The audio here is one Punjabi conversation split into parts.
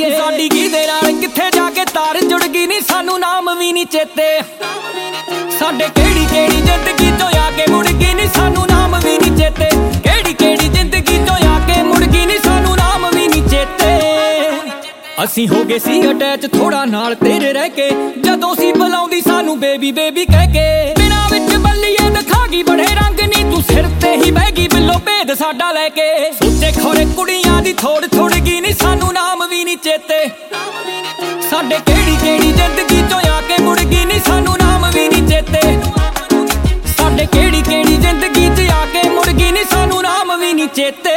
ਏ। ਸਾਡੀ ਕਿਹਦੇ ਨਾਲ ਕਿੱਥੇ ਜਾ ਕੇ ਤਾਰ ਜੁੜ ਗਈ ਨੀ ਸਾਨੂੰ ਨਾਮ ਵੀ ਨੀ ਚੇਤੇ। ਸਾਡੇ ਕਿਹੜੀ ਕਿਹੜੀ ਜ਼ਿੰਦਗੀ ਚੋਂ ਆ ਕੇ ਮੁੜ ਗਈ ਨੀ ਸਾਨੂੰ ਨਾਮ ਵੀ ਨੀ ਚੇਤੇ। ਕਿਹੜੀ ਕਿਹੜੀ ਜ਼ਿੰਦਗੀ ਚੋਂ ਆ ਕੇ ਮੁੜ ਗਈ ਨੀ ਸਾਨੂੰ ਨਾਮ ਵੀ ਨੀ ਚੇਤੇ। ਅਸੀਂ ਹੋ ਗਏ ਸੀ ਅਟੈਚ ਥੋੜਾ ਨਾਲ ਤੇਰੇ ਰਹਿ ਕੇ, ਜਦੋਂ ਸੀ ਬੁਲਾਉਂਦੀ ਸਾਨੂੰ ਬੇਬੀ ਬੇਬੀ ਕਹਿ ਕੇ। ਬਿਨਾਂ ਵਿੱਚ ਬੱਲੀਏ ਦਿਖਾ ਗਈ ਬੜੇ ਰੰਗ ਨੀ ਤੂੰ ਸਿਰ ਤੇ ਹੀ ਬਹਿ ਗਈ ਬਿੱਲੋ ਭੇਦ ਸਾਡਾ ਲੈ ਕੇ। ਸੋਚੇ ਖੋਰੇ ਕੁੜੀਆਂ ਦੀ ਥੋੜ ਥੋੜ ਗਈ ਨੀ ਸਾਨੂੰ ਨਾਮ ਵੀ ਨੀ ਚੇਤੇ। ਸਾਡੇ ਕਿਹੜੀ ਕਿਹੜੀ ਜ਼ਿੰਦਗੀ ਚੋਂ ਆ ਕੇ ਮੁੜ ਗਈ ਨੀ ਸਾਨੂੰ ਨਾਮ ਵੀ ਨੀ ਚੇਤੇ। ਸਾਡੇ ਕਿਹੜੀ ਕਿਹੜੀ ਜ਼ਿੰਦਗੀ 'ਚ ਆ ਕੇ ਮੁੜ ਗਈ ਨੀ ਸਾਨੂੰ ਨਾਮ ਵੀ ਨੀ ਚੇਤੇ।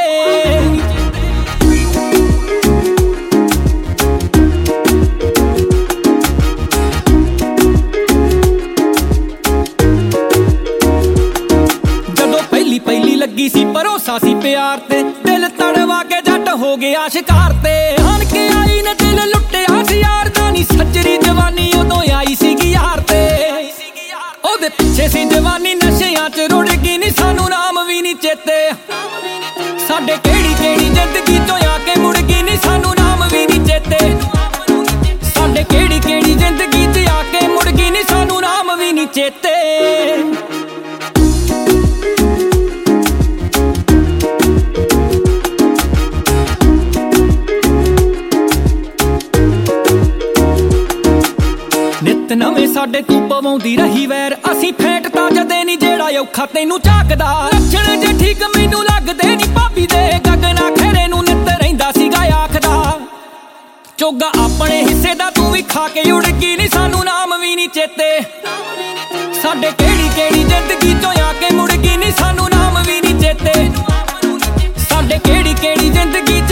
ਪਹਿਲੀ ਲੱਗੀ ਸੀ ਭਰੋਸਾ ਸੀ ਪਿਆਰ ਤੇ, ਦਿਲ ਤੜਵਾ ਕੇ ਜੱਟ ਹੋ ਗਿਆ ਸ਼ਿਕਾਰ ਤੇ। ਹਣ ਕੇ ਆਈ ਨੇ ਦਿਲ ਲੁੱਟਿਆ ਸੀ ਯਾਰ ਦਾ ਨੀ, ਸੱਜਰੀ ਜਵਾਨੀ ਉਦੋਂ ਆਈ ਸੀਗੀ ਯਾਰ ਤੇ। ਉਹਦੇ ਪਿੱਛੇ ਸੀ ਜਵਾਨੀ ਨਸ਼ਿਆਂ 'ਚ ਰੁੜ ਗਈ ਨੀ ਸਾਨੂੰ ਨਾਮ ਵੀ ਨੀ ਚੇਤੇ। ਸਾਡੇ ਕਿਹੜੀ ਕਿਹੜੀ ਜ਼ਿੰਦਗੀ ਚੋਂ ਆ ਕੇ ਮੁੜ ਗਈ ਨੀ ਸਾਨੂੰ ਨਾਮ ਵੀ ਨੀ ਚੇਤੇ। ਸਾਡੇ ਕਿਹੜੀ ਕਿਹੜੀ ਜ਼ਿੰਦਗੀ 'ਚ ਆ ਕੇ ਮੁੜ ਗਈ ਨੀ ਸਾਨੂੰ ਨਾਮ ਵੀ ਨੀ ਚੇਤੇ। ਨਿੱਤ ਨਵੇਂ ਸਾਡੇ ਤੂੰ ਪਵਾਉਂਦੀ ਰਹੀ ਵੈਰ, ਅਸੀਂ ਫੇਟ ਤਾਂ ਜਦੇ ਨੀ ਜਿਹੜਾ ਔਖਾ ਤੈਨੂੰ ਝਾਕਦਾ। ਲੱਛਣ ਜੇ ਠੀਕ ਮੈਨੂੰ ਲੱਗਦੇ ਨੀ ਭਾਬੀ ਦੇ, ਗਗਨਾ ਖੇਰੇ ਨੂੰ ਨਿੱਤ ਰਹਿੰਦਾ ਸੀਗਾ ਆਖਦਾ। ਚੋਗਾ ਆਪਣੇ ਹਿੱਸੇ ਦਾ ਤੂੰ ਵੀ ਖਾ ਕੇ ਉੜ ਗਈ ਨੀ ਸਾਨੂੰ ਨਾਮ ਵੀ ਨੀ ਚੇਤੇ। ਸਾਡੇ ਕਿਹੜੀ ਕਿਹੜੀ ਜ਼ਿੰਦਗੀ ਚੋਂ ਆ ਕੇ ਮੁੜ ਗਈ ਨੀ ਸਾਨੂੰ ਨਾਮ ਵੀ ਨੀ ਚੇਤੇ। ਸਾਡੇ ਕਿਹੜੀ ਕਿਹੜੀ ਜ਼ਿੰਦਗੀ